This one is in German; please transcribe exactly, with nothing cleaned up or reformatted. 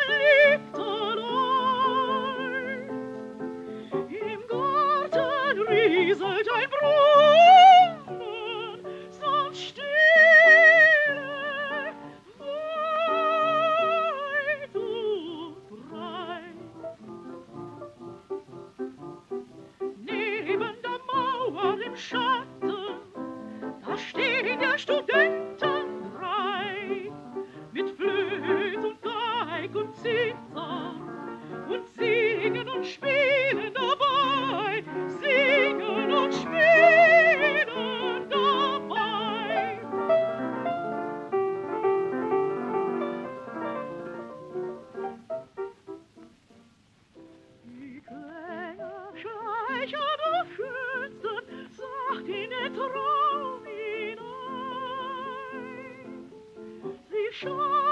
Licht allein. Im Garten rieselt ein Brunnen, sanft stille, weit und breit. Neben der Mauer im Schatten, da stehen der Studenten drei, mit Flöt und Geig und Zither und singen und spielen dabei, singen und spielen dabei. Die Klänge schleichen auf Schützen, sagt in den Traum hinein. Sie schauen